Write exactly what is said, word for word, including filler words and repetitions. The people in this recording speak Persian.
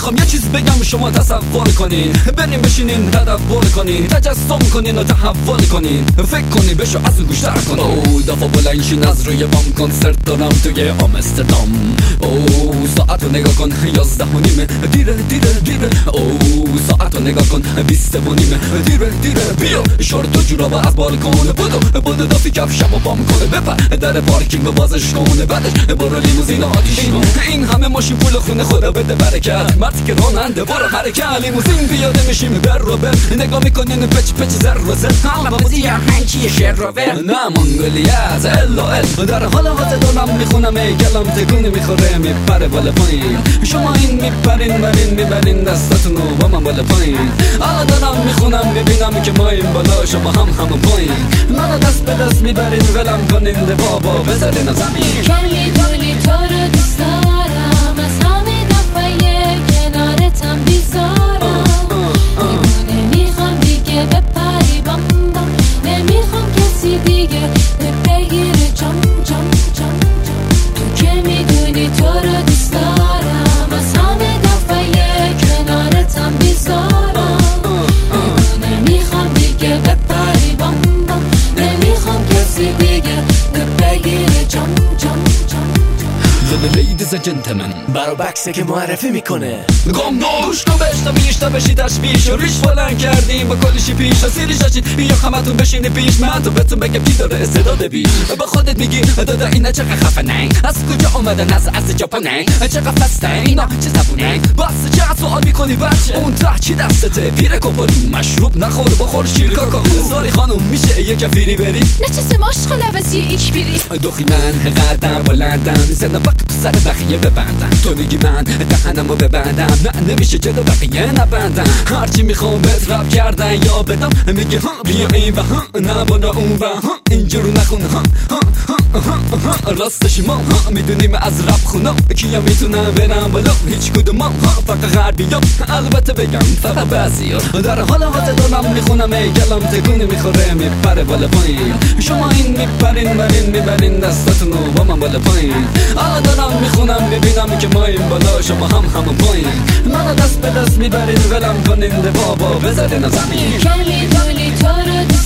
میخوام یه چیز بگم شما تصور کنین، بریم بشینین تدبر کنین، تجسم کنین و تحول کنین، فکر کنین بشو از گوشتر کنین. او دفعه بلنشین از روی بام، کنسرت دارم توی آمستردام. او ساعت رو نگاه کن یازده و نیمه، دیره دیره دیره. او ساعت رو نگاه کن بیست و نیمه، دیره دیره. بیا شورت و جورابه از بالکن، بودو بودو دافی کفشم و بام کنه، بپر در پارکینگ و بازش کنه، بعدش برو لیموزین آتیش کن. این همه ماشین پول خونه خدا بده برکت، مردی که راننده برو حرکت. لیموزین پیاده میشیم بر رو بر، نگاه میکنین پچ پچ زر و زر. حالا بازی هنچیه شر رو بر، نه منگولیت الا ال. در حال حاضر دارم میخونم ای گلم تکونه میخوره میپره بالا پایین. شما این میپرین برین میبرین دستتونو با من بالا پایین. حالا دارم میخونم میبینم که ما این بالا شما هم همون پایین. منو دست به دست میبرین ولم کنین ده بابا بذارین زمین. که میدونی تو رو دوست دارم، از همه دفعه کنارتم بیزارم. نمیخوام دیگه بپری بام بام، نمیخوام کسی دیگه بگیره جام جام جام جام. تو که میدونی تو رو دوست دارم، از همه دفعه کنارتم بیزارم. نمیخوام دیگه بپری بام بام، نمیخوام کسی دیگه بگیره جام جام جام. لیدیز جنتلمن برا بکسه که معرفی میکنه. گم گوش کن بشتا بیشتا بشی تشویش و ریش بلند کردیم با کلیشی پیش و سیری شاشید. بیا خمتون بشینی پیش من تو بهتون بگم کی داره استعداد بیش. با خودت میگی دادا اینا چقدر خفنن، از کجا اومدن از از ژاپنن، چقدر فستن اینا چه زبونن. باز چقدر سوال میکنی بچه اون ته چی دستته؟ پیره کپولی مشروب نخور بخور شیر کاکا. ساری خانم میشه یه کفیری بری نچسه ماشخ لبسی ایک بیری. دوخی من قدم بلندم زنم وقت سر بخیه ببندم. تو میگی من دهنمو ببندم، نه نمیشه جلو بقیه نبندم. هرچی میخوام بهت رب کردن یا بدم، میگه ها بیا این و ها نه بالا اون و ها اینجورو نخون ها ها ها ها. راستش ما ها میدونیم از رب خونا کیا میتونن برن بالا، هیچ کدوم ما ها فقط غربی ها. البته بگم فقط بعضی ها. در حال حاضر دارم میخونم ای گلم تکونه میخوره میپره بالا پایین. شما این میپرین برین میبرین دستتونو با من بالا پایین. حالا دارم میخونم میبینم که ما این بالا شما هم همون پایین. منو دست به دست میبرین ولم کنین ده بابا بذارین زمین. که میدونی تو رو